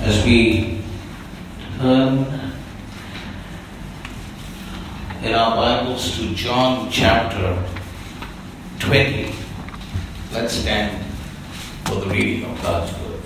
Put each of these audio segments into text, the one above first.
As we turn in our Bibles to John chapter 20, let's stand for the reading of God's Word.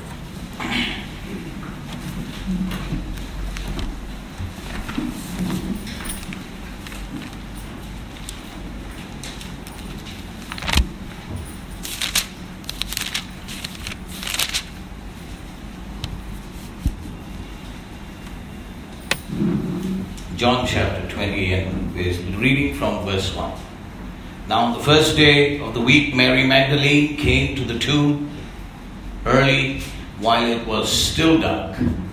John chapter 20, and we're reading from verse 1. Now on the first day of the week, Mary Magdalene came to the tomb early while it was still dark,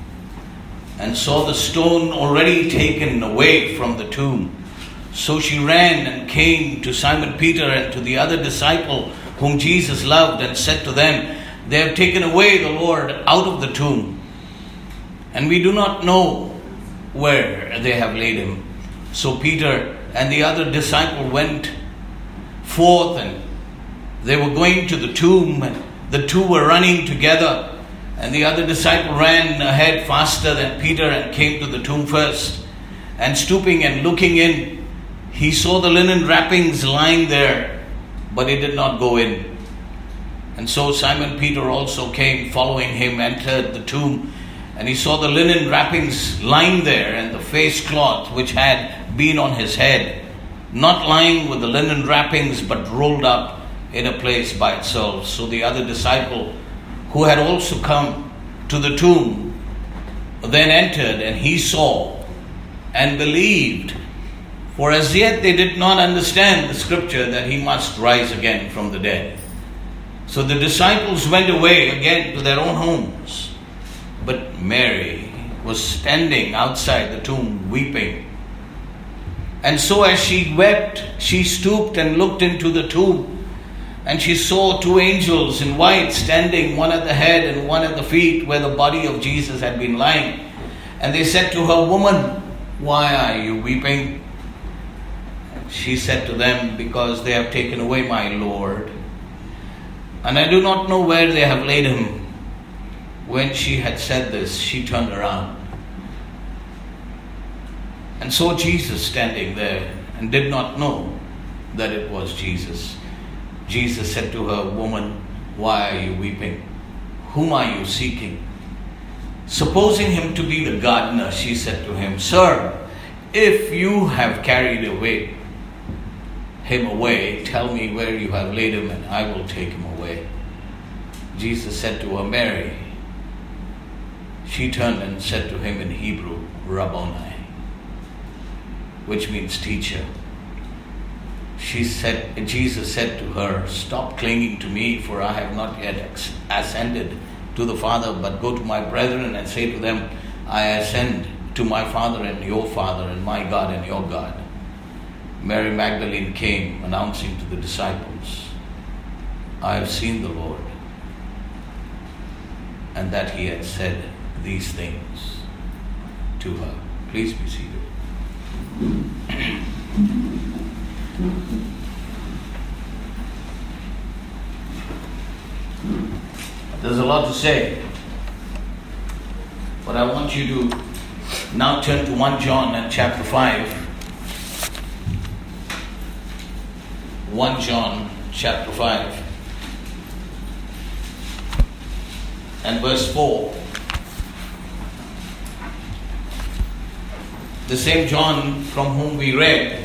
and saw the stone already taken away from the tomb. So she ran and came to Simon Peter and to the other disciple whom Jesus loved, and said to them, "They have taken away the Lord out of the tomb, and we do not know where they have laid him." So Peter and the other disciple went forth, and they were going to the tomb, and the two were running together, and the other disciple ran ahead faster than Peter and came to the tomb first. And stooping and looking in, he saw the linen wrappings lying there, but he did not go in. And so Simon Peter also came, following him, entered the tomb, and he saw the linen wrappings lying there, and the face cloth which had been on his head, not lying with the linen wrappings, but rolled up in a place by itself. So the other disciple, who had also come to the tomb, then entered, and he saw and believed. For as yet they did not understand the scripture that he must rise again from the dead. So the disciples went away again to their own homes. But Mary was standing outside the tomb weeping. And so as she wept, she stooped and looked into the tomb. And she saw two angels in white standing, one at the head and one at the feet, where the body of Jesus had been lying. And they said to her, "Woman, why are you weeping?" She said to them, "Because they have taken away my Lord, and I do not know where they have laid him." When she had said this, she turned around and saw Jesus standing there, and did not know that it was Jesus. Jesus said to her, "Woman, why are you weeping? Whom are you seeking?" Supposing him to be the gardener, she said to him, "Sir, if you have carried him away, tell me where you have laid him, and I will take him away." Jesus said to her, "Mary." She turned and said to him in Hebrew, "Rabboni," which means teacher. Jesus said to her, "Stop clinging to me, for I have not yet ascended to the Father, but go to my brethren and say to them, I ascend to my Father and your Father, and my God and your God." Mary Magdalene came, announcing to the disciples, "I have seen the Lord," and that he had said these things to her. Please be seated. There's a lot to say, but I want you to now turn to 1 John and chapter 5. 1 John chapter 5 and verse 4. The same John from whom we read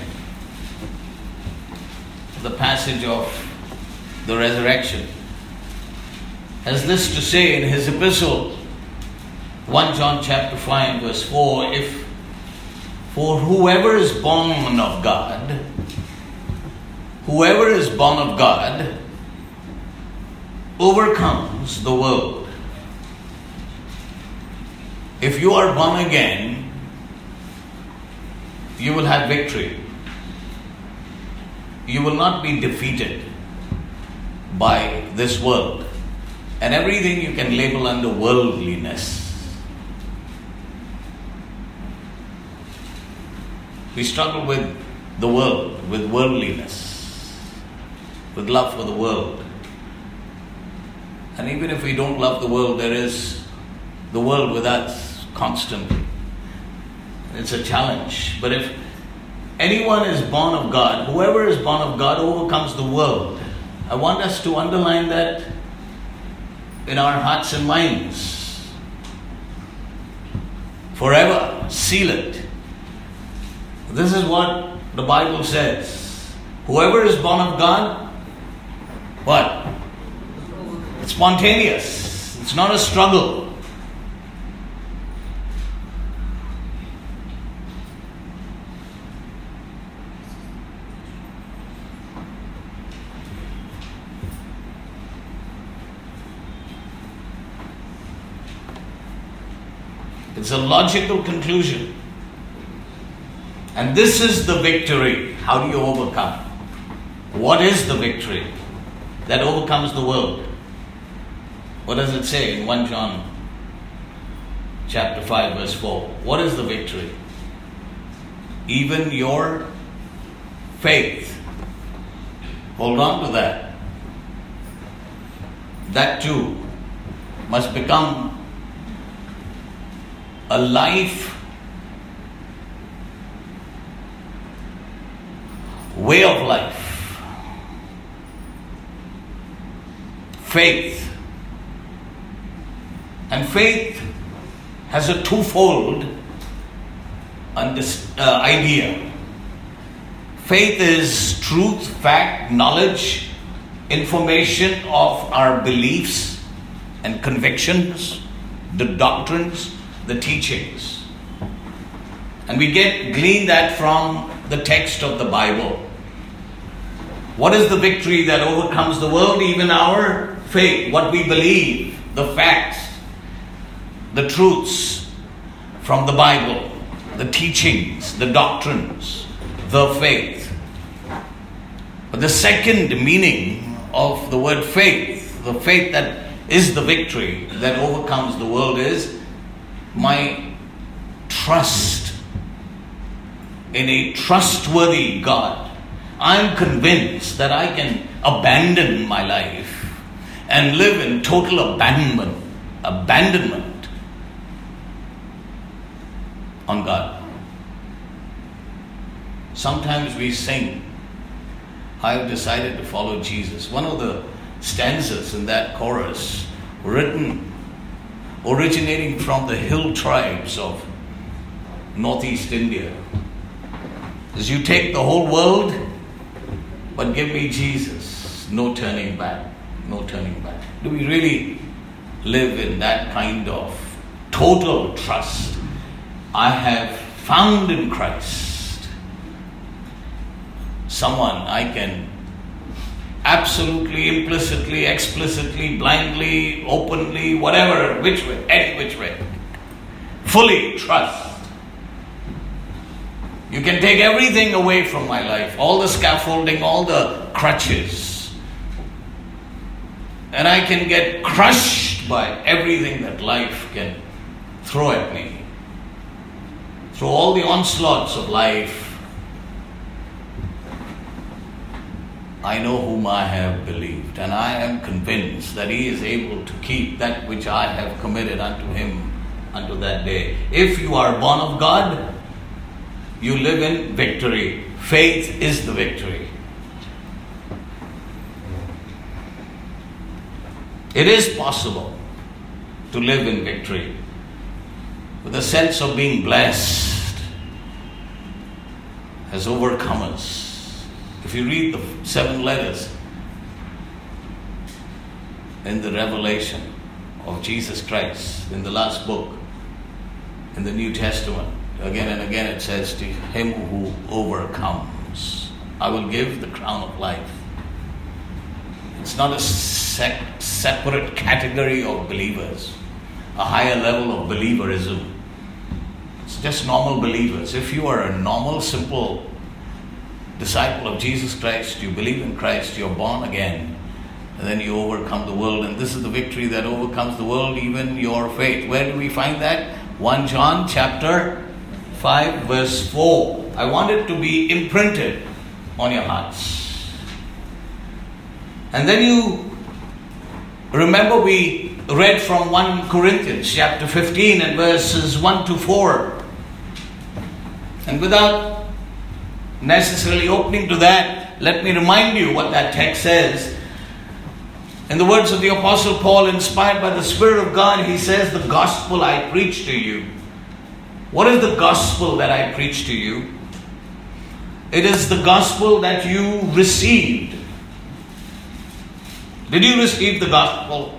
the passage of the resurrection has this to say in his epistle, 1 John chapter 5 verse 4, "For whoever is born of God overcomes the world." If you are born again, you will have victory. You will not be defeated by this world and everything you can label under worldliness. We struggle with the world, with worldliness, with love for the world. And even if we don't love the world, there is the world with us constantly. It's a challenge. But if anyone is born of God, whoever is born of God overcomes the world. I want us to underline that in our hearts and minds. Forever, seal it. This is what the Bible says. Whoever is born of God, what? It's spontaneous. It's not a struggle. It's a logical conclusion. And this is the victory. How do you overcome? What is the victory that overcomes the world? What does it say in 1 John chapter 5 verse 4? What is the victory? Even your faith. Hold on to that. That too must become a life, way of life, faith. And faith has a twofold idea. Faith is truth, fact, knowledge, information of our beliefs and convictions, the doctrines, the teachings. And we glean that from the text of the Bible. What is the victory that overcomes the world? Even our faith, what we believe, the facts, the truths from the Bible, the teachings, the doctrines, the faith. But the second meaning of the word faith, the faith that is the victory that overcomes the world, is my trust in a trustworthy God. I'm convinced that I can abandon my life and live in total abandonment on God. Sometimes we sing, I have decided to follow Jesus. One of the stanzas in that chorus, originating from the hill tribes of northeast India, is you take the whole world, but give me Jesus. No turning back. No turning back. Do we really live in that kind of total trust? I have found in Christ someone I can absolutely, implicitly, explicitly, blindly, openly, whatever, which way, any which way, fully trust. You can take everything away from my life, all the scaffolding, all the crutches, and I can get crushed by everything that life can throw at me. Through all the onslaughts of life, I know whom I have believed, and I am convinced that He is able to keep that which I have committed unto Him unto that day. If you are born of God, you live in victory. Faith is the victory. It is possible to live in victory with a sense of being blessed as overcomers. If you read the 7 letters in the Revelation of Jesus Christ, in the last book, in the New Testament, again and again it says, to him who overcomes, I will give the crown of life. It's not a separate category of believers, a higher level of believerism. It's just normal believers. If you are a normal, simple disciple of Jesus Christ, you believe in Christ, you're born again, and then you overcome the world. And this is the victory that overcomes the world, even your faith. Where do we find that? 1 John chapter 5 verse 4. I want it to be imprinted on your hearts. And then you Remember, we read from 1 Corinthians chapter 15 and verses 1 to 4. And without necessarily opening to that, let me remind you what that text says. In the words of the Apostle Paul, inspired by the Spirit of God, he says, the gospel I preach to you. What is the gospel that I preach to you? It is the gospel that you received. Did you receive the gospel?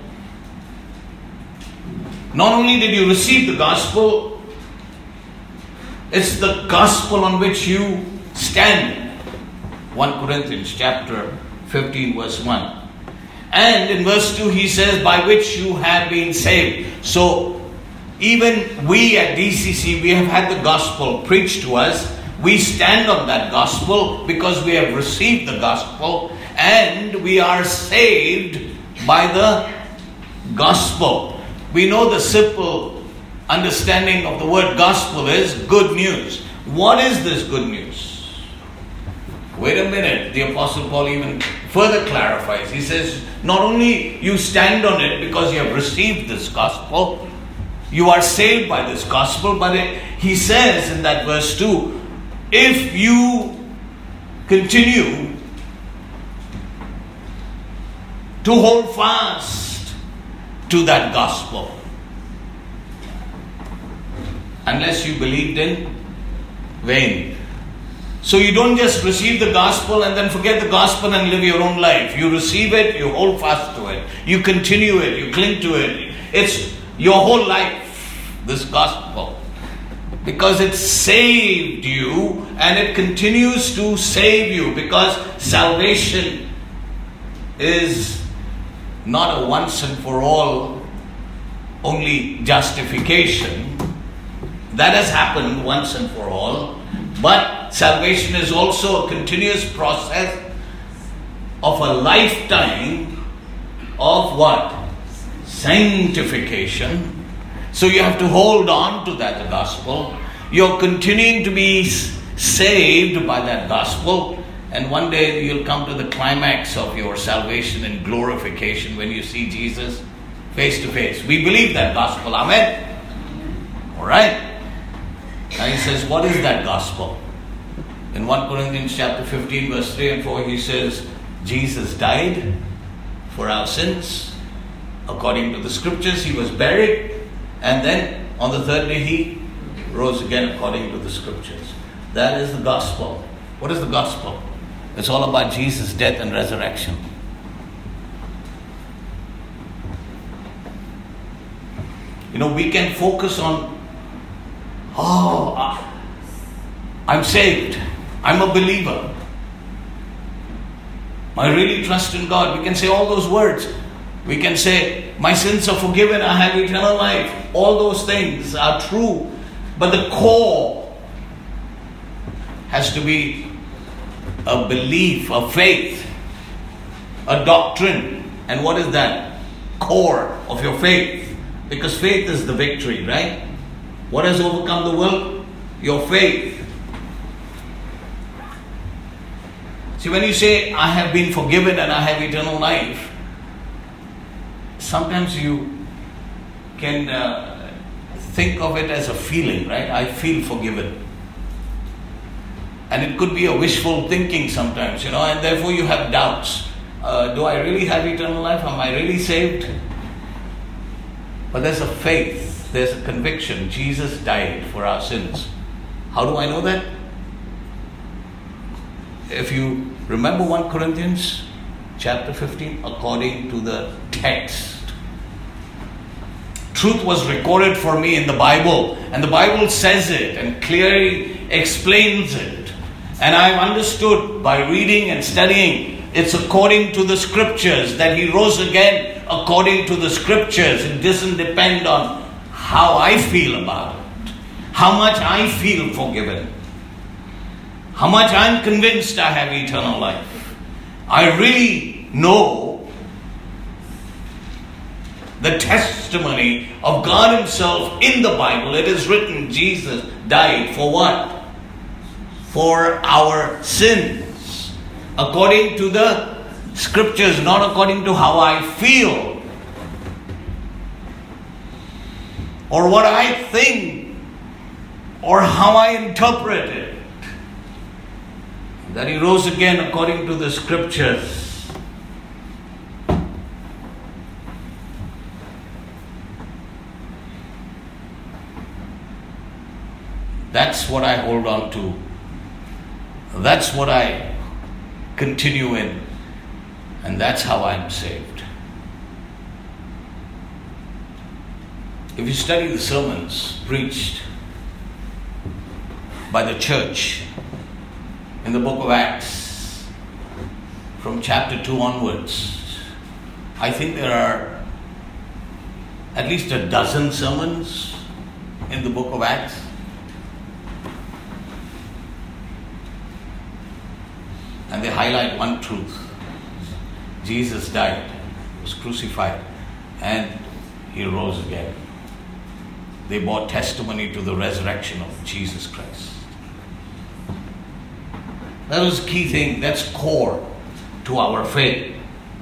Not only did you receive the gospel, it's the gospel on which you stand. 1 Corinthians chapter 15 verse 1. And in verse 2 he says, by which you have been saved. So even we at DCC, we have had the gospel preached to us. We stand on that gospel because we have received the gospel. And we are saved by the gospel. We know the simple understanding of the word gospel is good news. What is this good news? Wait a minute. The Apostle Paul even further clarifies. He says, not only you stand on it because you have received this gospel, you are saved by this gospel, but he says in that verse 2, if you continue to hold fast to that gospel. Unless you believed in vain. So you don't just receive the gospel and then forget the gospel and live your own life. You receive it, you hold fast to it. You continue it, you cling to it. It's your whole life, this gospel. Because it saved you and it continues to save you. Because salvation is not a once and for all only justification. That has happened once and for all. But salvation is also a continuous process of a lifetime of what? Sanctification. So you have to hold on to that gospel. You're continuing to be saved by that gospel. And one day you'll come to the climax of your salvation and glorification when you see Jesus face to face. We believe that gospel. Amen? Alright? And he says, what is that gospel? In 1 Corinthians chapter 15 verse 3 and 4 he says, Jesus died for our sins. According to the scriptures, he was buried. And then on the third day he rose again according to the scriptures. That is the gospel. What is the gospel? It's all about Jesus' death and resurrection. You know, we can focus on, I'm saved. I'm a believer. I really trust in God. We can say all those words. We can say, my sins are forgiven. I have eternal life. All those things are true. But the core has to be a belief, a faith, a doctrine. And what is that? Core of your faith. Because faith is the victory, right? What has overcome the world? Your faith. See, when you say, I have been forgiven and I have eternal life, sometimes you can think of it as a feeling, right? I feel forgiven. And it could be a wishful thinking sometimes, and therefore you have doubts. Do I really have eternal life? Am I really saved? But there's a faith, there's a conviction. Jesus died for our sins. How do I know that? If you remember 1 Corinthians chapter 15, according to the text. Truth was recorded for me in the Bible, and the Bible says it and clearly explains it. And I've understood by reading and studying, it's according to the scriptures that he rose again according to the scriptures. It doesn't depend on how I feel about it, how much I feel forgiven, how much I'm convinced I have eternal life. I really know the testimony of God himself in the Bible. It is written, Jesus died for what? For our sins. According to the scriptures, not according to how I feel. or what I think or how I interpret it. That He rose again according to the Scriptures. That's what I hold on to. That's what I continue in. And that's how I'm saved. If you study the sermons preached by the church in the book of Acts, from chapter 2 onwards, I think there are at least a dozen sermons in the book of Acts. And they highlight one truth. Jesus died, was crucified, and He rose again. They bore testimony to the resurrection of Jesus Christ. That was a key thing. That's core to our faith.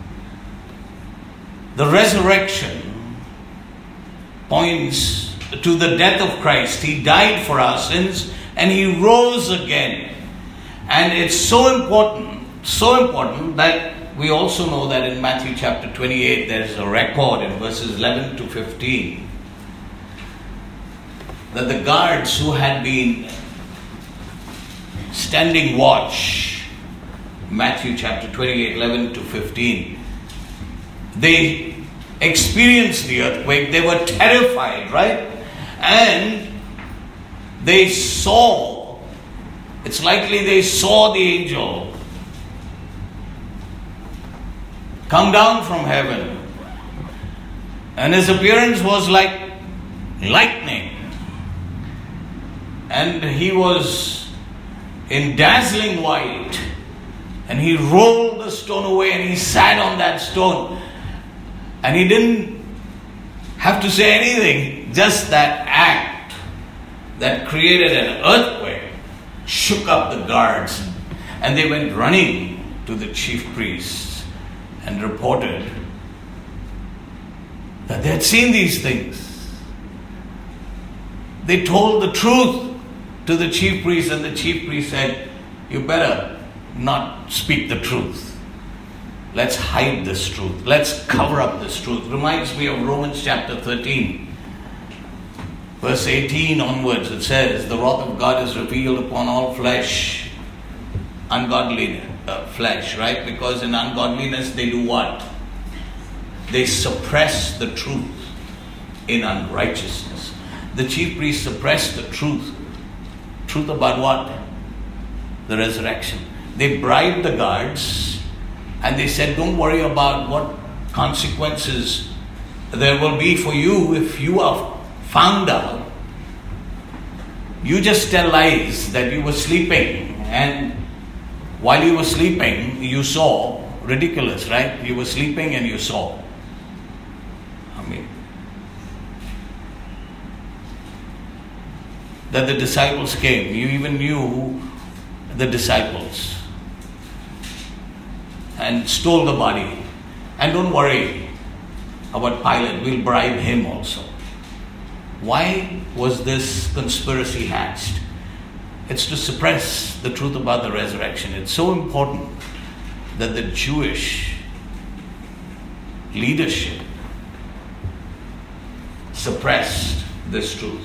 The resurrection points to the death of Christ. He died for our sins and He rose again. And it's so important that we also know that in Matthew chapter 28 there is a record in verses 11 to 15 that the guards who had been standing watch, Matthew chapter 28, 11 to 15, they experienced the earthquake. They were terrified, right? And they saw, it's likely they saw the angel come down from heaven. And his appearance was like lightning. And he was in dazzling white. And he rolled the stone away and he sat on that stone. And he didn't have to say anything. Just that act that created an earthquake shook up the guards. And they went running to the chief priests and reported that they had seen these things. They told the truth to the chief priest, and the chief priest said, "You better not speak the truth. Let's hide this truth. Let's cover up this truth." Reminds me of Romans chapter 13. Verse 18 onwards, it says, "The wrath of God is revealed upon all flesh." Ungodly flesh, right? Because in ungodliness they do what? They suppress the truth in unrighteousness. The chief priest suppressed the truth. Truth about what? The resurrection. They bribed the guards and they said, "Don't worry about what consequences there will be for you if you are found out. You just tell lies that you were sleeping, and while you were sleeping you saw." Ridiculous, right? You were sleeping and you saw. That the disciples came. You even knew the disciples. And stole the body. And don't worry about Pilate. We'll bribe him also. Why was this conspiracy hatched? It's to suppress the truth about the resurrection. It's so important that the Jewish leadership suppressed this truth.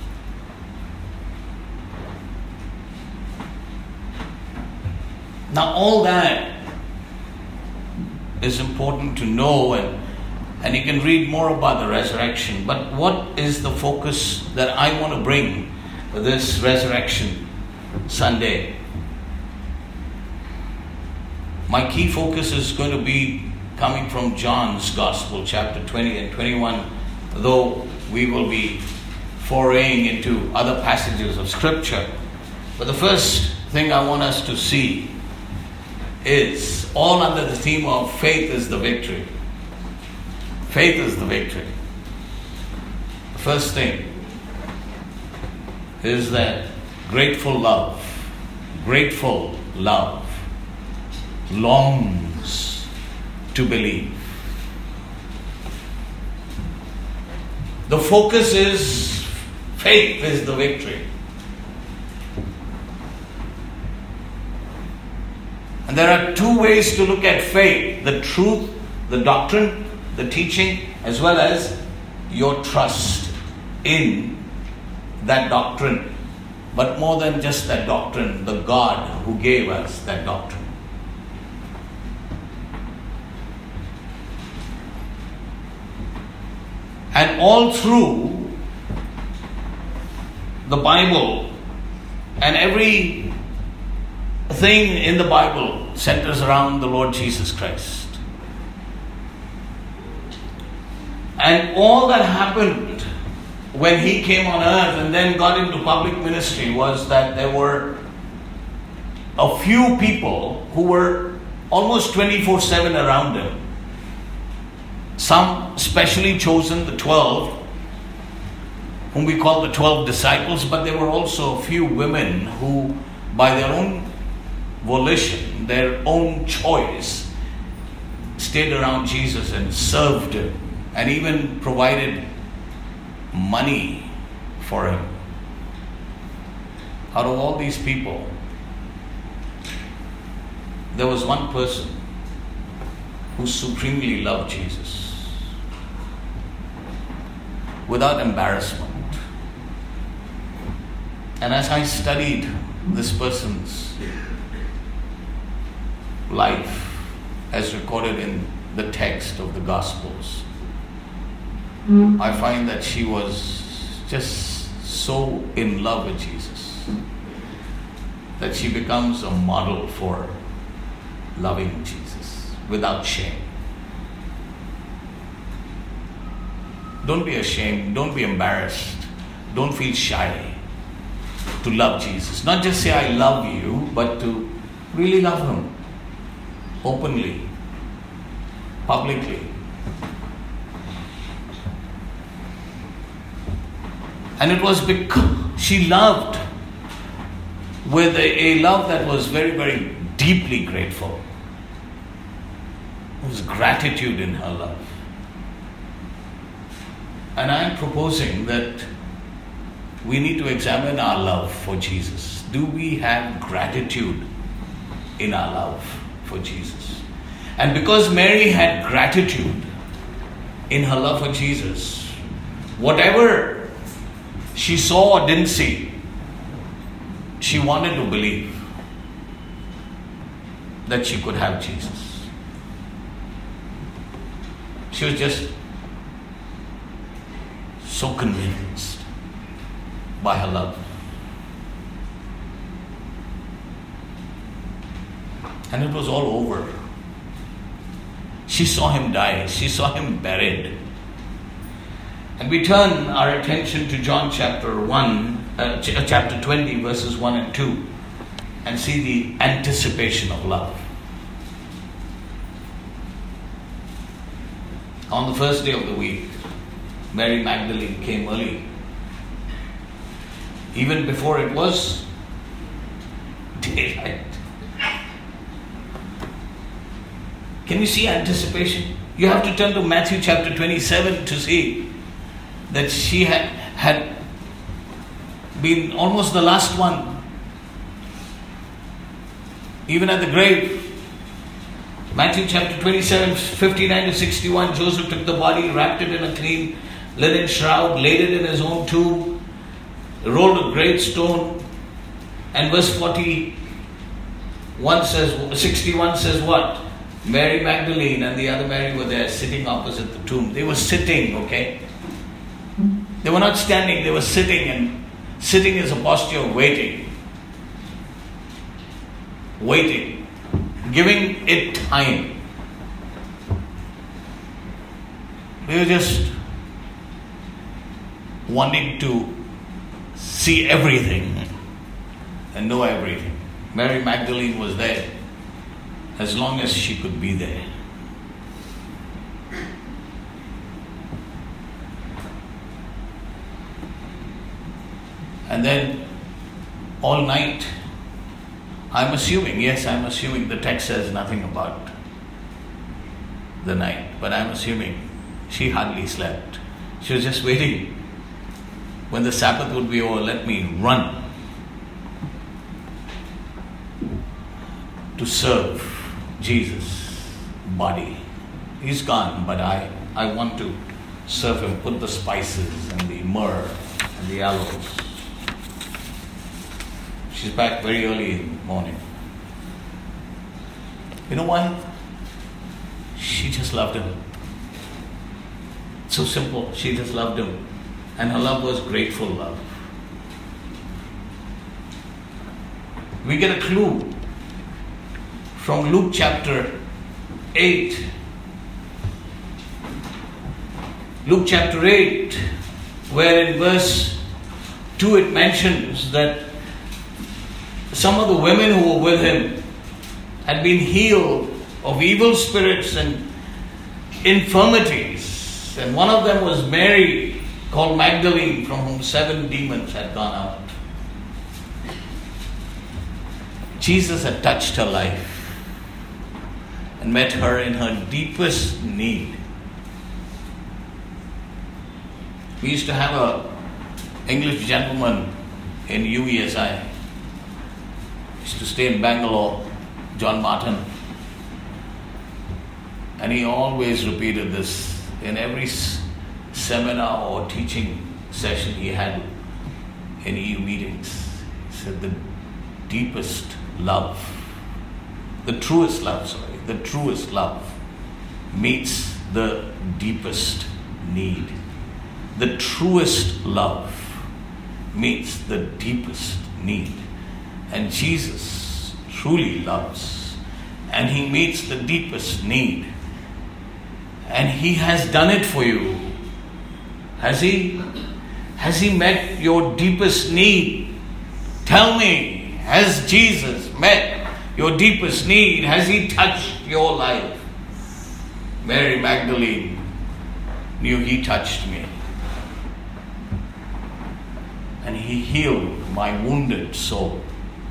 Now all that is important to know, and you can read more about the resurrection. But what is the focus that I want to bring for this Resurrection Sunday? My key focus is going to be coming from John's Gospel, chapter 20 and 21, though we will be foraying into other passages of Scripture. But the first thing I want us to see is all under the theme of faith is the victory. Faith is the victory. The first thing is that grateful love longs to believe. The focus is faith is the victory. And there are two ways to look at faith: the truth, the doctrine, the teaching, as well as your trust in that doctrine. But more than just that doctrine, the God who gave us that doctrine. And all through the Bible, and every thing in the Bible centers around the Lord Jesus Christ. And all that happened when He came on earth and then got into public ministry was that there were a few people who were almost 24/7 around Him. Some specially chosen, the 12, whom we call the 12 disciples, but there were also a few women who, by their own volition, their own choice, stayed around Jesus and served Him and even provided money for Him. Out of all these people, there was one person who supremely loved Jesus without embarrassment. And as I studied this person's life as recorded in the text of the Gospels, I find that she was just so in love with Jesus that she becomes a model for loving Jesus without shame. Don't be ashamed, don't be embarrassed, don't feel shy to love Jesus. Not just say I love you, but to really love Him openly, publicly. And it was because she loved with a love that was very, very deeply grateful. There was gratitude in her love. And I am proposing that we need to examine our love for Jesus. Do we have gratitude in our love for Jesus? And because Mary had gratitude in her love for Jesus, whatever she saw or didn't see, she wanted to believe that she could have Jesus. She was just so convinced by her love. And it was all over. She saw Him die. She saw Him buried. And we turn our attention to John chapter 20, verses 1 and 2, and see the anticipation of love. On the first day of the week, Mary Magdalene came early, even before it was daylight. Can you see anticipation? You have to turn to Matthew chapter 27 to see that she had been almost the last one, even at the grave. Matthew chapter 27, 59 to 61, Joseph took the body, wrapped it in a clean linen shroud, laid it in his own tomb, rolled a great stone. And verse 61 says what? Mary Magdalene and the other Mary were there sitting opposite the tomb. They were sitting, okay? They were not standing, they were sitting, and sitting is a posture of waiting. Waiting. Giving it time. They were just wanting to see everything and know everything. Mary Magdalene was there as long as she could be there. And then all night, I'm assuming the text says nothing about the night, but I'm assuming she hardly slept. She was just waiting when the Sabbath would be over. Let me run to serve Jesus' body. He's gone, but I want to serve him. Put the spices and the myrrh and the aloes. She's back very early in the morning. You know why? She just loved him. So simple. She just loved him. And her love was grateful love. We get a clue from Luke chapter 8. Luke chapter 8, where in verse 2 it mentions that some of the women who were with him had been healed of evil spirits and infirmities. And one of them was Mary, called Magdalene, from whom 7 demons had gone out. Jesus had touched her life and met her in her deepest need. We used to have an English gentleman in UESI. He used to stay in Bangalore, John Martin. And he always repeated this in every seminar or teaching session he had in EU meetings. He said the deepest love, the truest love meets the deepest need. The truest love meets the deepest need. And Jesus truly loves, and he meets the deepest need. And he has done it for you. Has he? Has he met your deepest need? Tell me, has Jesus met your deepest need? Has he touched your life? Mary Magdalene knew he touched me. And he healed my wounded soul.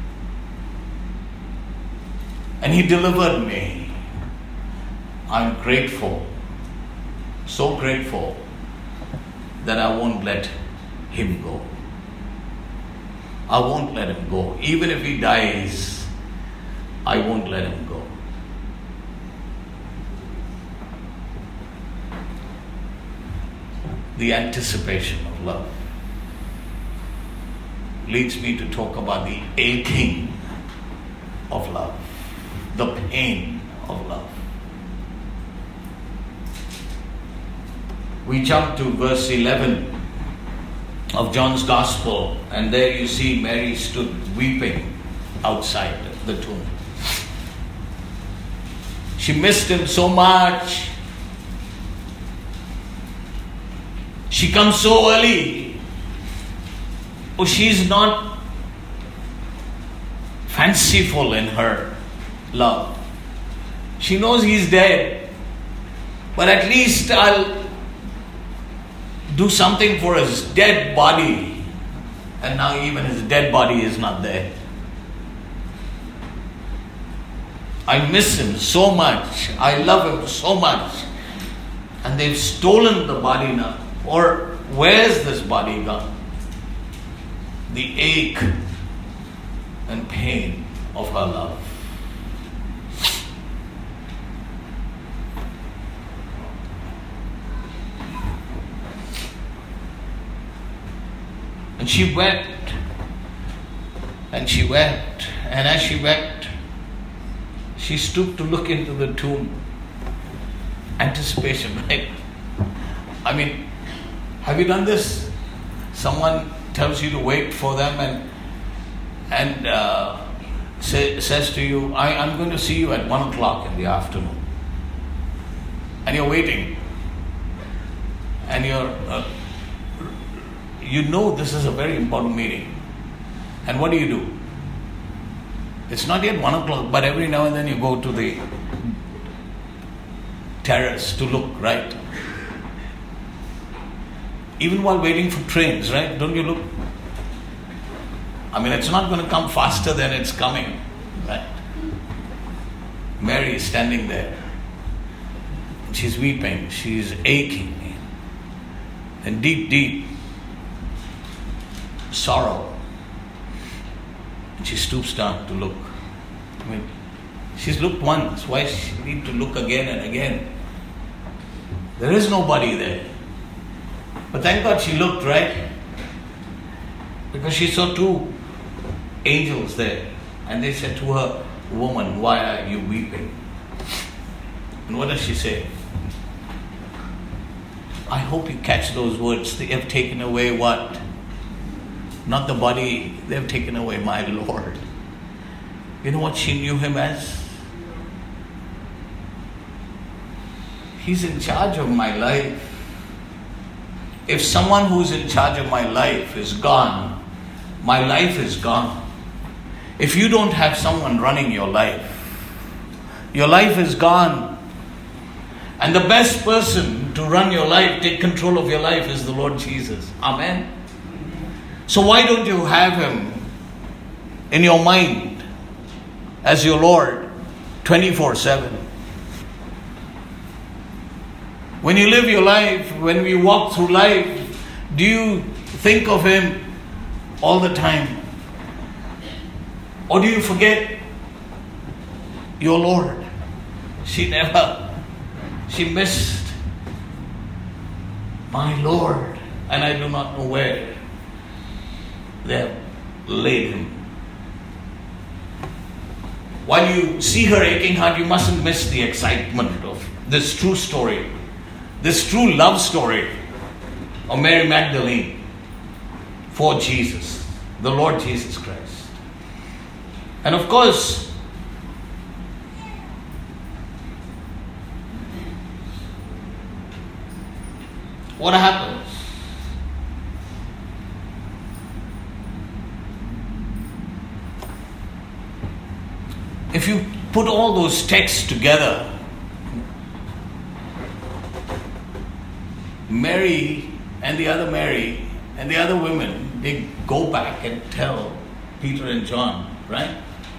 And he delivered me. I'm grateful, so grateful, that I won't let him go. I won't let him go. Even if he dies, I won't let him go. The anticipation of love leads me to talk about the aching of love, the pain of love. We jump to verse 11 of John's Gospel, and there you see Mary stood weeping outside the tomb. She missed him so much. She comes so early. Oh, she's not fanciful in her love. She knows he's dead, but at least I'll do something for his dead body. And now even his dead body is not there. I miss him so much. I love him so much. And they've stolen the body now. Or where's this body gone? The ache and pain of her love. And she wept, and she wept, and as she wept, she stooped to look into the tomb. Anticipation, right? I mean, have you done this? Someone tells you to wait for them and says to you, I'm going to see you at 1 o'clock in the afternoon. And you're waiting. And you know this is a very important meeting. And what do? It's not yet 1 o'clock, but every now and then you go to the terrace to look, right? Even while waiting for trains, right? Don't you look? I mean, it's not going to come faster than it's coming, right? Mary is standing there. She's weeping. She's aching. and deep, deep sorrow. And she stoops down to look. I mean, she's looked once. Why does she need to look again and again? There is nobody there. But thank God she looked, right? Because she saw two angels there. And they said to her, "Woman, why are you weeping?" And what does she say? I hope you catch those words. They have taken away what? Not the body. They have taken away my Lord. You know what she knew him as? He's in charge of my life. If someone who's in charge of my life is gone, my life is gone. If you don't have someone running your life is gone. And the best person to run your life, take control of your life, is the Lord Jesus. Amen. So why don't you have him in your mind as your Lord 24/7? When you live your life, when we walk through life, do you think of him all the time? Or do you forget your Lord? She missed my Lord, and I do not know where they have laid him. While you see her aching heart, you mustn't miss the excitement of this true story, this true love story of Mary Magdalene for Jesus, the Lord Jesus Christ. And of course, what happens? If you put all those texts together, Mary and the other Mary and the other women, they go back and tell Peter and John, right?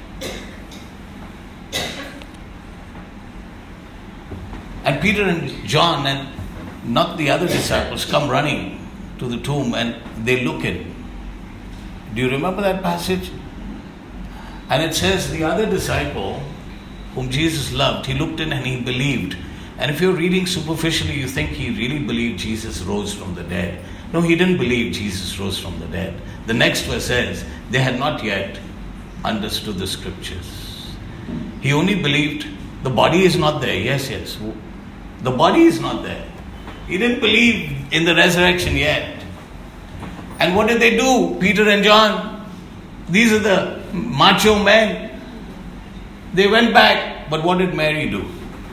And Peter and John and not the other disciples come running to the tomb and they look in. Do you remember that passage? And it says the other disciple whom Jesus loved, he looked in and he believed. And if you're reading superficially, you think he really believed Jesus rose from the dead. No, he didn't believe Jesus rose from the dead. The next verse says they had not yet understood the scriptures. He only believed the body is not there. Yes. The body is not there. He didn't believe in the resurrection yet. And what did they do? Peter and John, these are the macho men. They went back. But what did Mary do?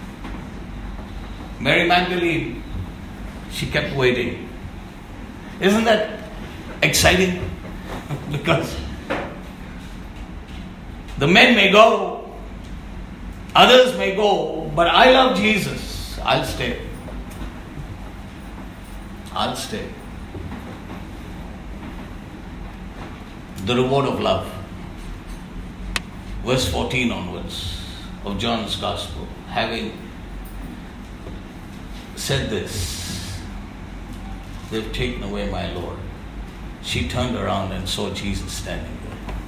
Mary Magdalene, she kept waiting. Isn't that exciting? Because the men may go, others may go, but I love Jesus. I'll stay. I'll stay. The reward of love. Verse 14 onwards of John's Gospel. Having said this, they've taken away my Lord. She turned around and saw Jesus standing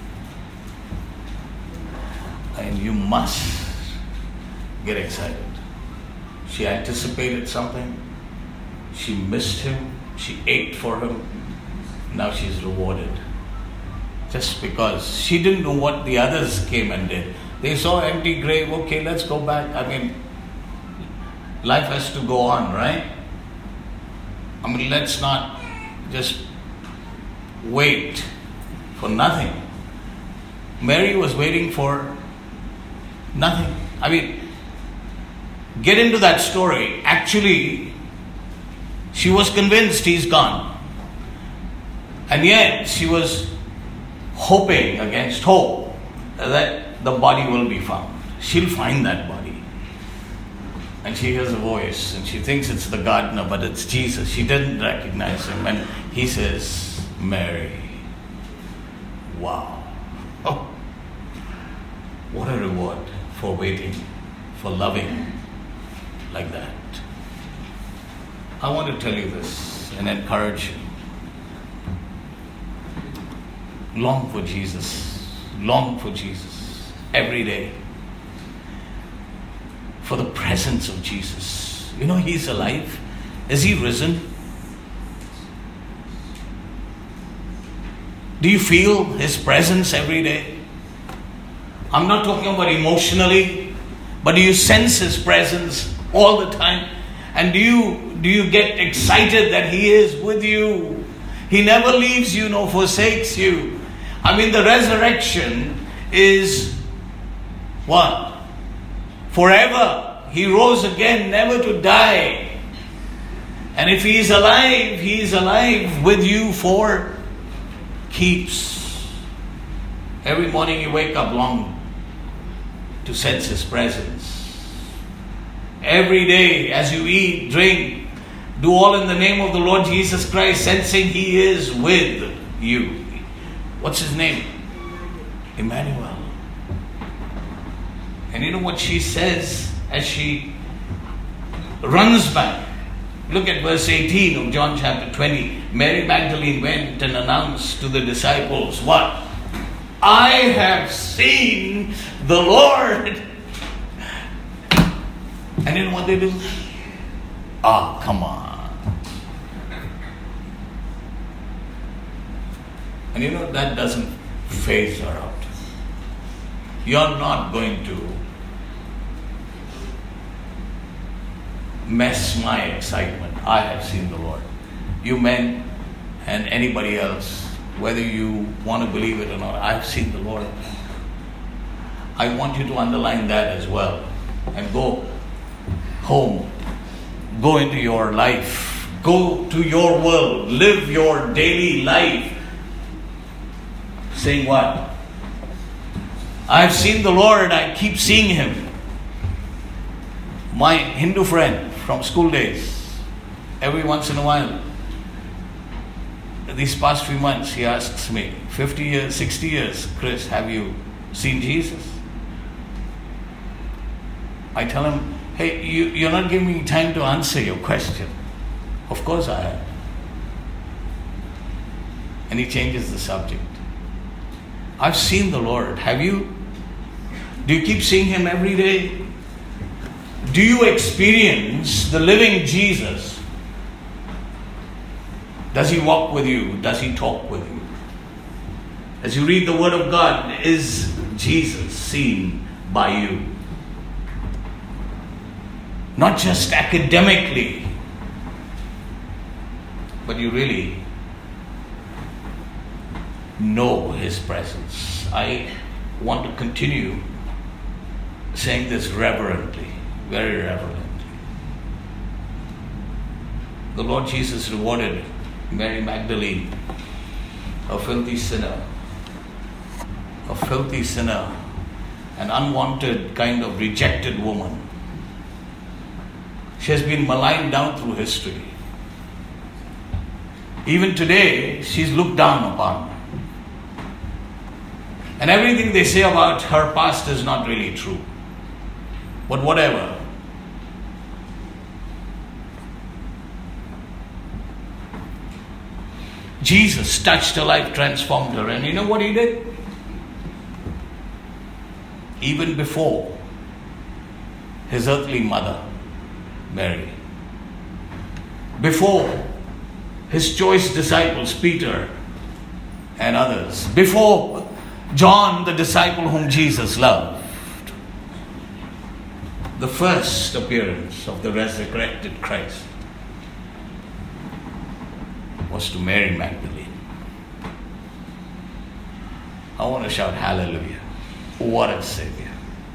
there. And you must get excited. She anticipated something. She missed him. She ached for him. Now she's rewarded. Just because she didn't know what the others came and did. They saw empty grave. Okay, let's go back. I mean, life has to go on, right? I mean, let's not just wait for nothing. Mary was waiting for nothing. I mean, get into that story. Actually, she was convinced he's gone. And yet, she was hoping against hope that the body will be found. She'll find that body. And she hears a voice and she thinks it's the gardener, but it's Jesus. She didn't recognize him. And he says, Mary. Wow. Oh, what a reward for waiting, for loving like that. I want to tell you this. and encourage you. Long for Jesus. Long for Jesus. Every day. For the presence of Jesus. You know, He's alive. Is He risen? Do you feel His presence every day? I'm not talking about emotionally, but do you sense His presence all the time? And do you get excited that He is with you? He never leaves you nor forsakes you. I mean, the resurrection is what? Forever. He rose again, never to die. And if He is alive with you for keeps. Every morning you wake up long to sense His presence. Every day as you eat, drink, do all in the name of the Lord Jesus Christ, sensing He is with you. What's His name? Emmanuel. And you know what she says as she runs back? Look at verse 18 of John chapter 20. Mary Magdalene went and announced to the disciples, what? I have seen the Lord. And you know what they do? Come on. And you know, that doesn't phase her out. You're not going to mess my excitement. I have seen the Lord. You men and anybody else, whether you want to believe it or not, I have seen the Lord. I want you to underline that as well. And go home. Go into your life. Go to your world. Live your daily life. Saying what? I've seen the Lord. I keep seeing Him. My Hindu friend from school days, every once in a while, these past few months, he asks me, 50 years, 60 years, Chris, have you seen Jesus? I tell him, hey, you're not giving me time to answer your question. Of course I have. And he changes the subject. I've seen the Lord. Have you? Do you keep seeing Him every day? Do you experience the living Jesus? Does He walk with you? Does He talk with you? As you read the Word of God, is Jesus seen by you? Not just academically, but you really know His presence. I want to continue saying this reverently, very reverently. The Lord Jesus rewarded Mary Magdalene, a filthy sinner, an unwanted kind of rejected woman. She has been maligned down through history. Even today, she's looked down upon. And everything they say about her past is not really true. But whatever. Jesus touched her life, transformed her. And you know what He did? Even before His earthly mother, Mary. Before His choice disciples, Peter and others. Before John, the disciple whom Jesus loved. The first appearance of the resurrected Christ was to Mary Magdalene. I want to shout hallelujah. What a Savior.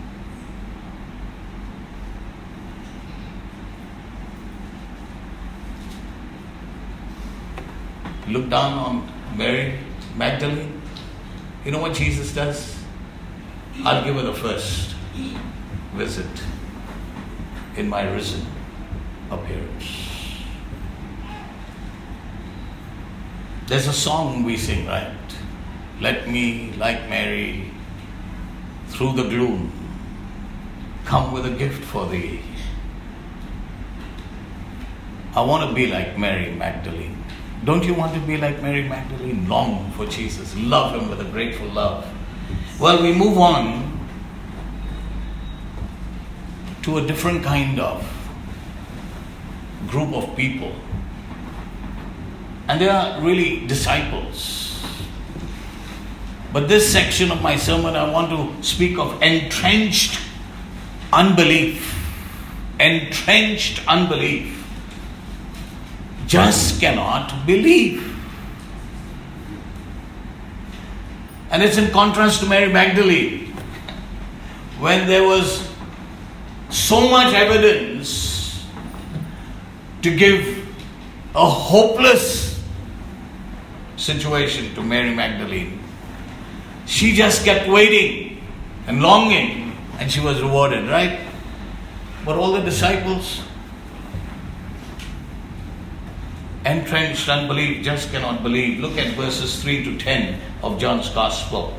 Look down on Mary Magdalene. You know what Jesus does? I'll give her the first visit in my risen appearance. There's a song we sing, right? Let me, like Mary, through the gloom, come with a gift for thee. I want to be like Mary Magdalene. Don't you want to be like Mary Magdalene? Long for Jesus. Love Him with a grateful love. Well, we move on to a different kind of group of people. And they are really disciples. But this section of my sermon, I want to speak of entrenched unbelief. Entrenched unbelief. Just cannot believe. And it's in contrast to Mary Magdalene, when there was so much evidence to give a hopeless situation to Mary Magdalene. She just kept waiting and longing, and she was rewarded, right? But all the disciples, entrenched unbelief, just cannot believe. Look at verses 3 to 10 of John's Gospel.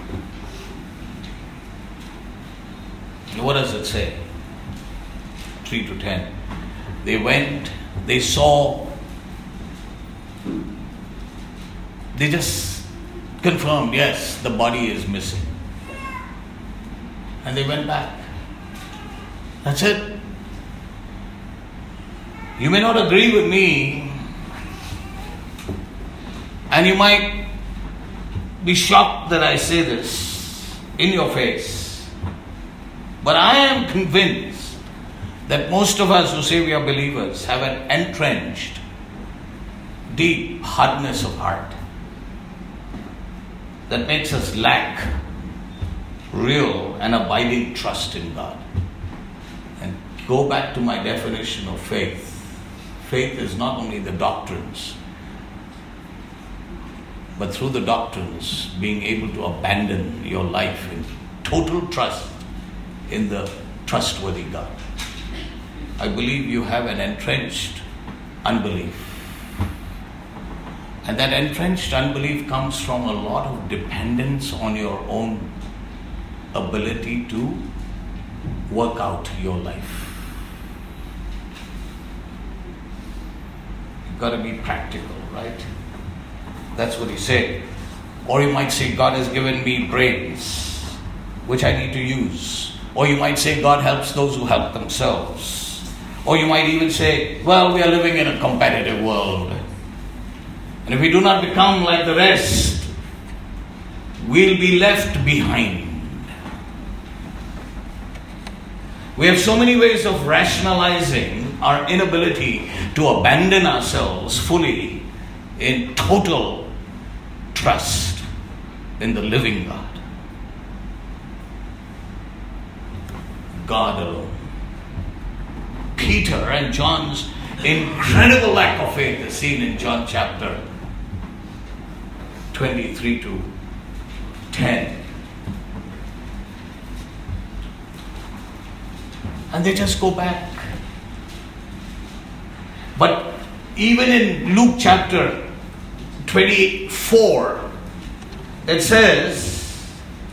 What does it say? 3 to 10. They went, they saw, they just confirmed, yes, the body is missing. And they went back. That's it. You may not agree with me, and you might be shocked that I say this in your face. But I am convinced that most of us who say we are believers have an entrenched, deep hardness of heart that makes us lack real and abiding trust in God. And go back to my definition of faith. Faith is not only the doctrines, but through the doctrines, being able to abandon your life in total trust in the trustworthy God. I believe you have an entrenched unbelief. And that entrenched unbelief comes from a lot of dependence on your own ability to work out your life. You've got to be practical, right? That's what he said. Or you might say, God has given me brains, which I need to use. Or you might say, God helps those who help themselves. Or you might even say, well, we are living in a competitive world. And if we do not become like the rest, we'll be left behind. We have so many ways of rationalizing our inability to abandon ourselves fully in total trust in the living God. God alone. Peter and John's incredible lack of faith is seen in John chapter 23 to 10. And they just go back. But even in Luke chapter 24, it says,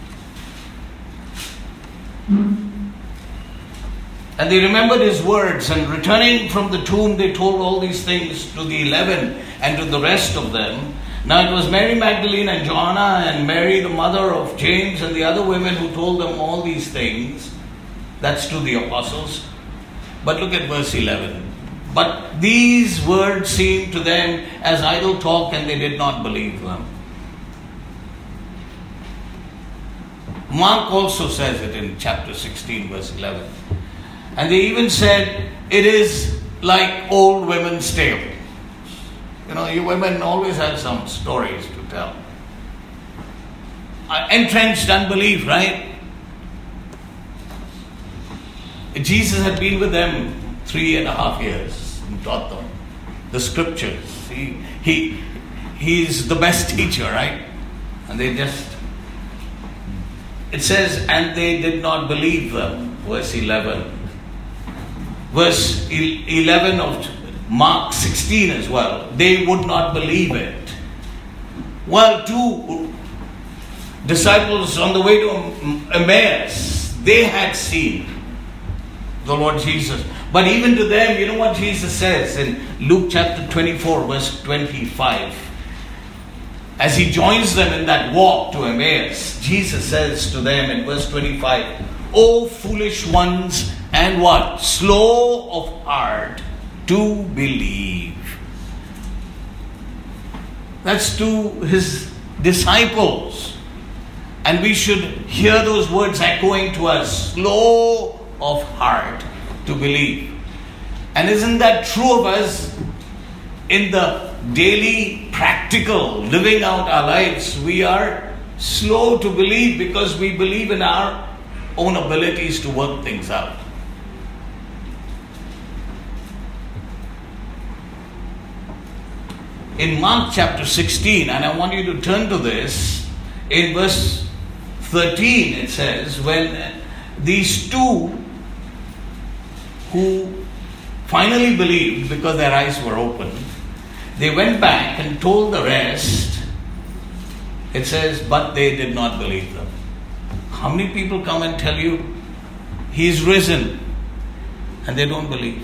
and they remembered his words, and returning from the tomb, they told all these things to the 11 and to the rest of them. Now it was Mary Magdalene and Joanna and Mary, the mother of James, and the other women who told them all these things. That's to the apostles. But look at verse 11. But these words seemed to them as idle talk, and they did not believe them. Mark also says it in chapter 16, verse 11. And they even said, it is like old women's tale. You know, you women always have some stories to tell. Entrenched unbelief, right? Jesus had been with them 3.5 years and taught them the scriptures. He's the best teacher, right? And they just, it says, and they did not believe them. Verse 11. Verse 11 of Mark 16 as well. They would not believe it. Well, two disciples on the way to Emmaus, they had seen the Lord Jesus. But even to them, you know what Jesus says in Luke chapter 24, verse 25. As he joins them in that walk to Emmaus, Jesus says to them in verse 25, O foolish ones, and what? Slow of heart to believe. That's to his disciples. And we should hear those words echoing to us. Slow of heart to believe. And isn't that true of us in the daily practical living out our lives? We are slow to believe because we believe in our own abilities to work things out. In Mark chapter 16, and I want you to turn to this, in verse 13 it says, when these two who finally believed because their eyes were open, they went back and told the rest. It says, but they did not believe them. How many people come and tell you, He's risen, and they don't believe?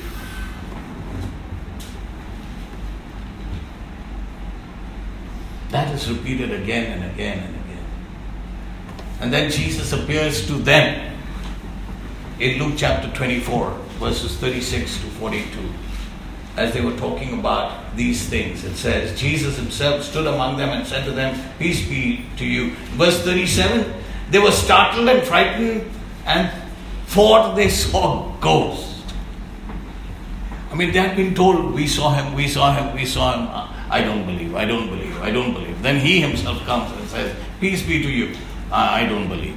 That is repeated again and again and again. And then Jesus appears to them in Luke chapter 24, verses 36 to 42. As they were talking about these things, it says, Jesus himself stood among them and said to them, peace be to you. Verse 37, they were startled and frightened and thought they saw a ghost. I mean, they had been told, we saw him, we saw him, we saw him. I don't believe, I don't believe, I don't believe. Then he himself comes and says, peace be to you. I don't believe.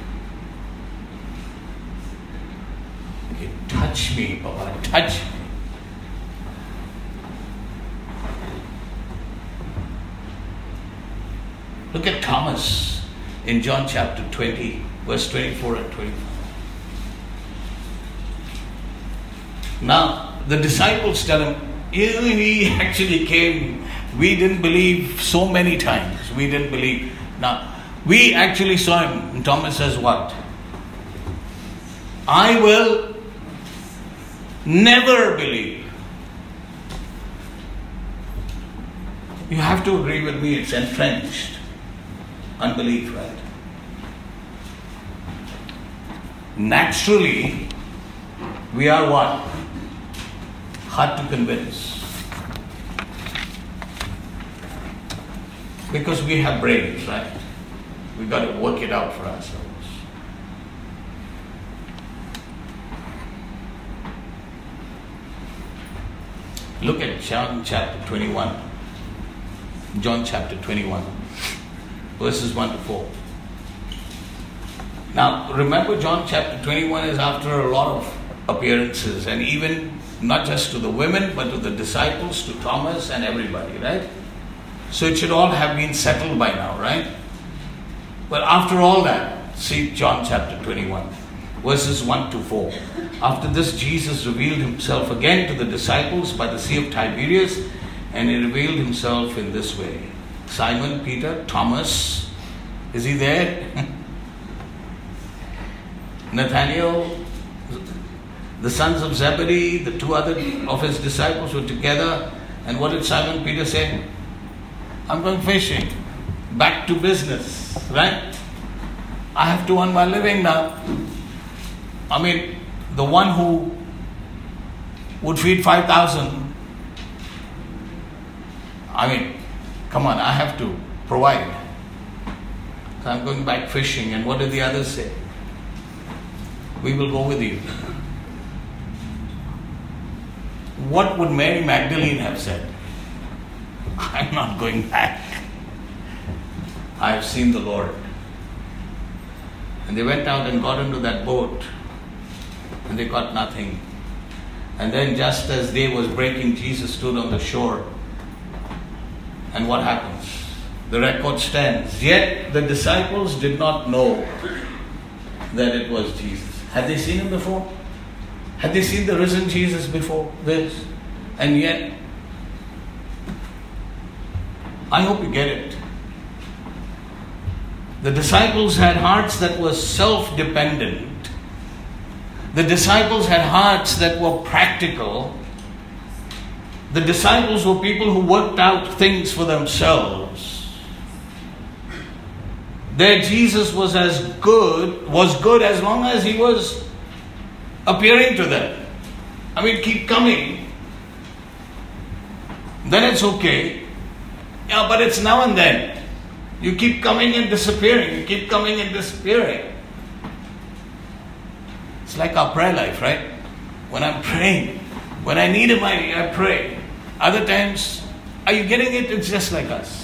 Okay, touch me, Papa, touch me. Look at Thomas in John chapter 20, verse 24 and 25. Now, the disciples tell him, he actually came. We didn't believe so many times. We didn't believe. Now, we actually saw him. And Thomas says what? I will never believe. You have to agree with me, it's entrenched. Unbelief, right? Naturally, we are what? Hard to convince. Because we have brains, right? We've got to work it out for ourselves. Look at John chapter 21. John chapter 21. Verses 1 to 4. Now, remember, John chapter 21 is after a lot of appearances, and even not just to the women, but to the disciples, to Thomas and everybody, right? So it should all have been settled by now, right? But after all that, see John chapter 21, verses 1 to 4. After this, Jesus revealed himself again to the disciples by the Sea of Tiberias, and he revealed himself in this way. Simon, Peter, Thomas, is he there? Nathanael, the sons of Zebedee, the two other of his disciples were together. And what did Simon Peter say? I'm going fishing. Back to business, right? I have to earn my living now. I mean, the one who would feed 5,000, I mean, come on, I have to provide. So I'm going back fishing. And what did the others say? We will go with you. What would Mary Magdalene have said? I'm not going back. I have seen the Lord. And they went out and got into that boat, and they got nothing. And then just as day was breaking, Jesus stood on the shore. And what happens? The record stands. Yet the disciples did not know that it was Jesus. Had they seen him before? Had they seen the risen Jesus before this? And yet, I hope you get it. The disciples had hearts that were self-dependent. The disciples had hearts that were practical. The disciples were people who worked out things for themselves. Their Jesus was good as long as he was appearing to them. I mean, keep coming, then it's okay. Yeah, but it's now and then. You keep coming and disappearing. You keep coming and disappearing. It's like our prayer life, right? When I'm praying, when I need him, I pray. Other times, are you getting it? It's just like us.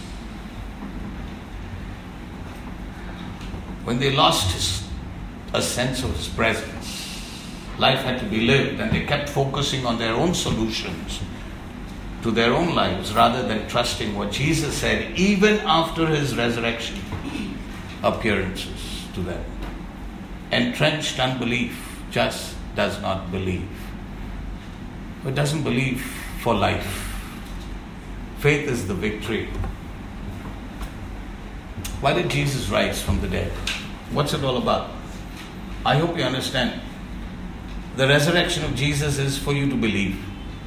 When they lost a sense of his presence, life had to be lived, and they kept focusing on their own solutions to their own lives rather than trusting what Jesus said even after his resurrection appearances to them. Entrenched unbelief just does not believe. It doesn't believe for life. Faith is the victory. Why did Jesus rise from the dead? What's it all about? I hope you understand. The resurrection of Jesus is for you to believe.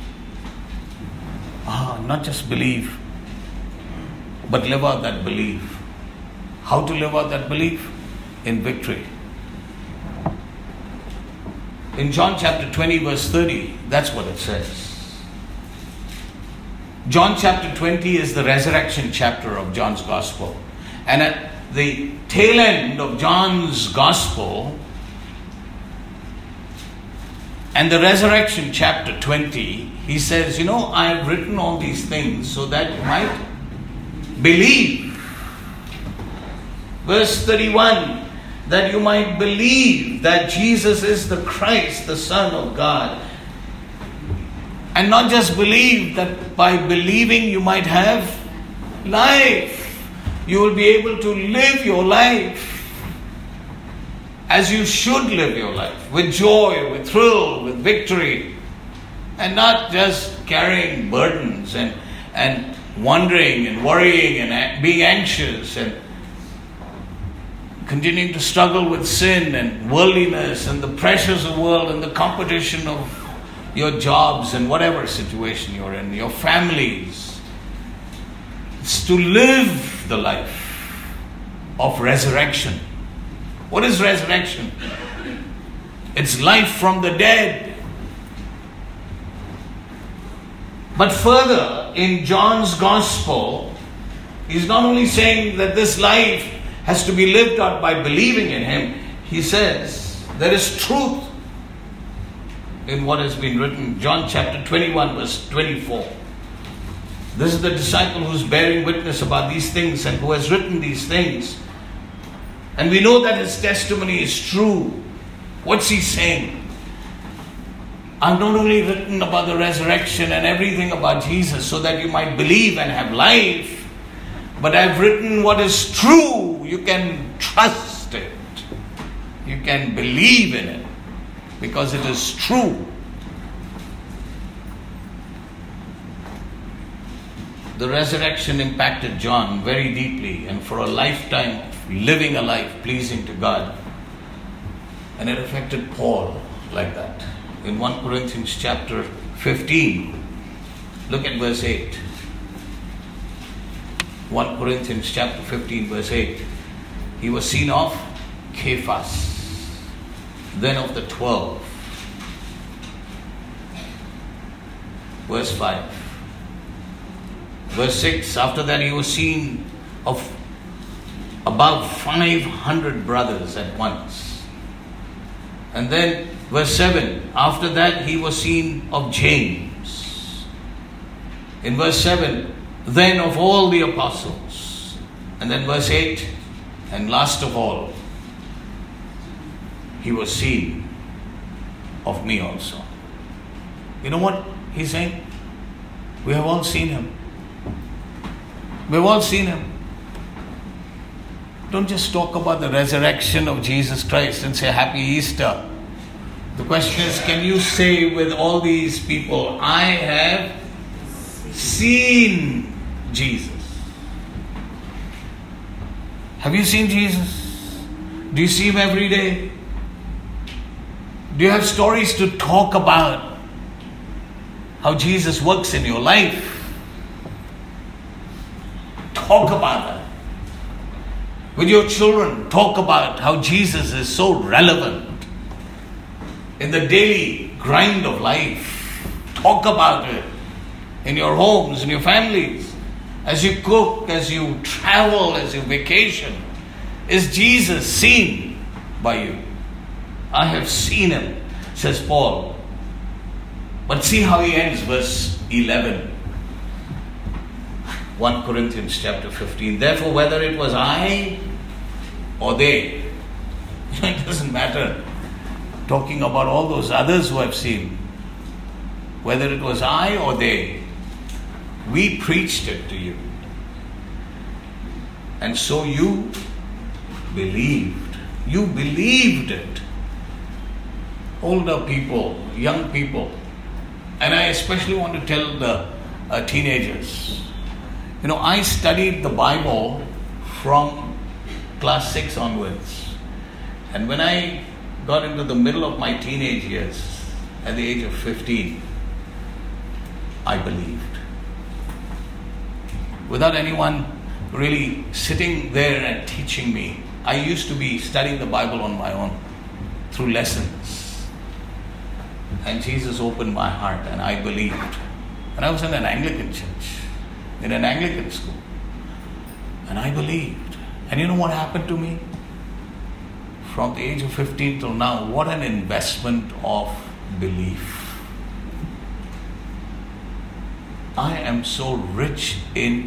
Not just believe, but live out that belief. How to live out that belief? In victory. In John chapter 20 verse 30, that's what it says. John chapter 20 is the resurrection chapter of John's Gospel. And at the tail end of John's Gospel and the resurrection chapter 20, he says, I've written all these things so that you might believe. Verse 31, that you might believe that Jesus is the Christ, the Son of God. And not just believe, that by believing you might have life. You will be able to live your life as you should live your life, with joy, with thrill, with victory, and not just carrying burdens and wondering and worrying and being anxious and continuing to struggle with sin and worldliness and the pressures of the world and the competition of your jobs and whatever situation you're in, your families. It's to live the life of resurrection. What is resurrection? It's life from the dead. But further, in John's Gospel, he's not only saying that this life has to be lived out by believing in him. He says there is truth in what has been written. John chapter 21 verse 24. This is the disciple who's bearing witness about these things and who has written these things. And we know that his testimony is true. What's he saying? I've not only written about the resurrection and everything about Jesus so that you might believe and have life, but I've written what is true. You can trust it. You can believe in it because it is true. The resurrection impacted John very deeply, and for a lifetime of living a life pleasing to God. And it affected Paul like that. In 1 Corinthians chapter 15, look at verse 8. 1 Corinthians chapter 15 verse 8. He was seen of Cephas, then of the 12. Verse 5. Verse 6, after that he was seen of about 500 brothers at once. And then verse 7, after that he was seen of James. In verse 7, then of all the apostles. And then verse 8, and last of all, he was seen of me also. You know what he's saying? We have all seen him. We've all seen him. Don't just talk about the resurrection of Jesus Christ and say Happy Easter. The question is, can you say with all these people, I have seen Jesus? Have you seen Jesus? Do you see him every day? Do you have stories to talk about how Jesus works in your life? Talk about that. With your children, talk about how Jesus is so relevant in the daily grind of life. Talk about it in your homes, in your families, as you cook, as you travel, as you vacation. Is Jesus seen by you? I have seen him, says Paul. But see how he ends, verse 11. 1 Corinthians chapter 15. Therefore, whether it was I or they, it doesn't matter. Talking about all those others who have seen. Whether it was I or they, we preached it to you. And so you believed. You believed it. Older people, young people. And I especially want to tell the teenagers. I studied the Bible from class 6 onwards. And when I got into the middle of my teenage years, at the age of 15, I believed. Without anyone really sitting there and teaching me, I used to be studying the Bible on my own through lessons. And Jesus opened my heart and I believed. And I was in an Anglican church, in an Anglican school. And I believed. And you know what happened to me? From the age of 15 till now, what an investment of belief. I am so rich in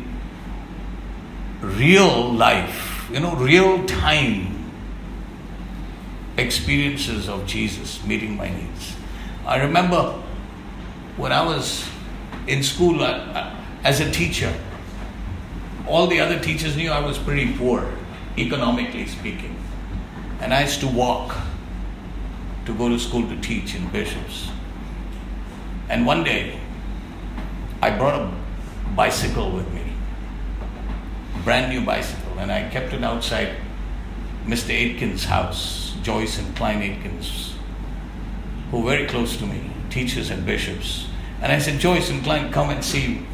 real life, real time experiences of Jesus meeting my needs. I remember when I was in school as a teacher, all the other teachers knew I was pretty poor, economically speaking. And I used to walk to go to school to teach in Bishops. And one day, I brought a bicycle with me, a brand new bicycle, and I kept it outside Mr. Aitken's house, Joyce and Klein Aitkins, who were very close to me, teachers and bishops. And I said, Joyce and Klein, come and see you.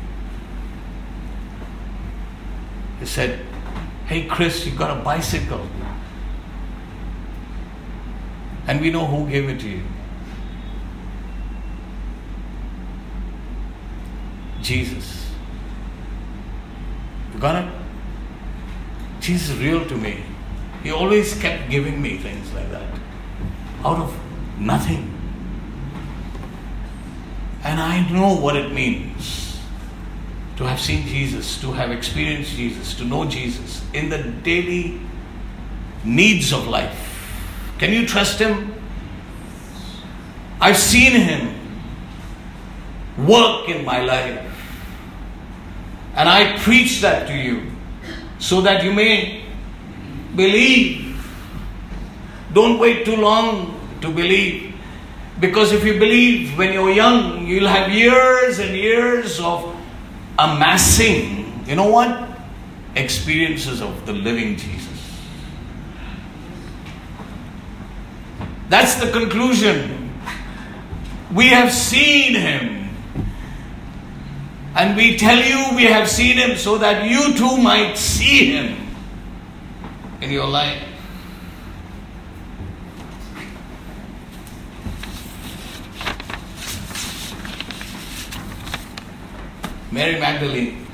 He said, hey Chris, you got a bicycle. And we know who gave it to you. Jesus. You got it? Jesus is real to me. He always kept giving me things like that. Out of nothing. And I know what it means to have seen Jesus, to have experienced Jesus, to know Jesus in the daily needs of life. Can you trust him? I've seen him work in my life. And I preach that to you so that you may believe. Don't wait too long to believe. Because if you believe when you're young, you'll have years and years of amassing, you know what? Experiences of the living Jesus. That's the conclusion. We have seen him. And we tell you we have seen him so that you too might see him in your life. Mary Magdalene,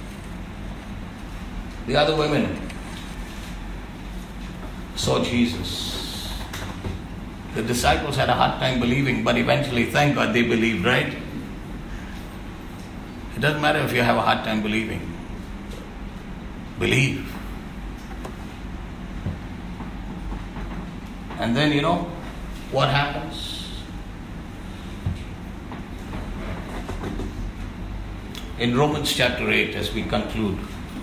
the other women saw Jesus. The disciples had a hard time believing, but eventually, thank God, they believed, right? It doesn't matter if you have a hard time believing. Believe. And then, what happens? In Romans chapter 8, as we conclude,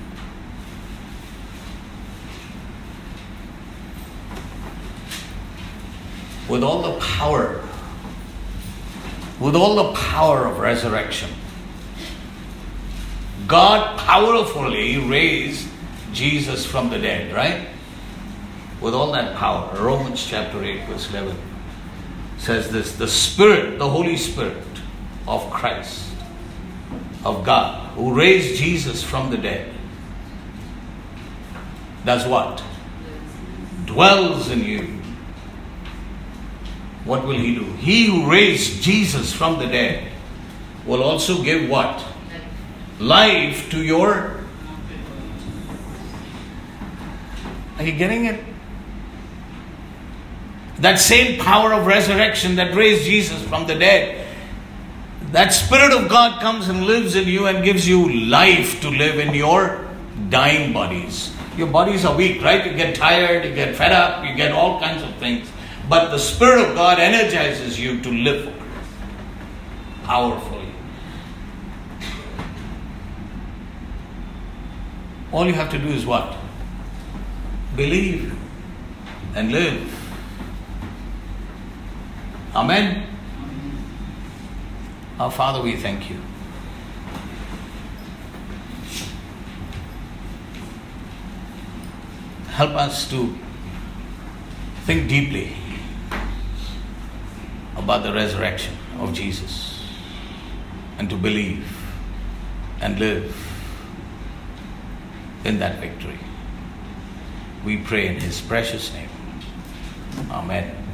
with all the power of resurrection, God powerfully raised Jesus from the dead, right? With all that power. Romans chapter 8, verse 11. says this, the Spirit, the Holy Spirit of Christ, of God, who raised Jesus from the dead, does what? Dwells in you. What will He do? He who raised Jesus from the dead will also give what? Life to your... Are you getting it? That same power of resurrection that raised Jesus from the dead, that Spirit of God comes and lives in you and gives you life to live in your dying bodies. Your bodies are weak, right? You get tired, you get fed up, you get all kinds of things. But the Spirit of God energizes you to live powerfully. All you have to do is what? Believe and live. Amen. Our Father, we thank you. Help us to think deeply about the resurrection of Jesus and to believe and live in that victory. We pray in His precious name. Amen.